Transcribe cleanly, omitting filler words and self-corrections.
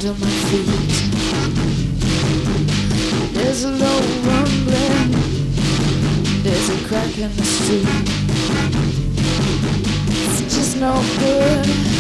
on my feet. There's a low rumbling, there's a crack in the street. It's just no good.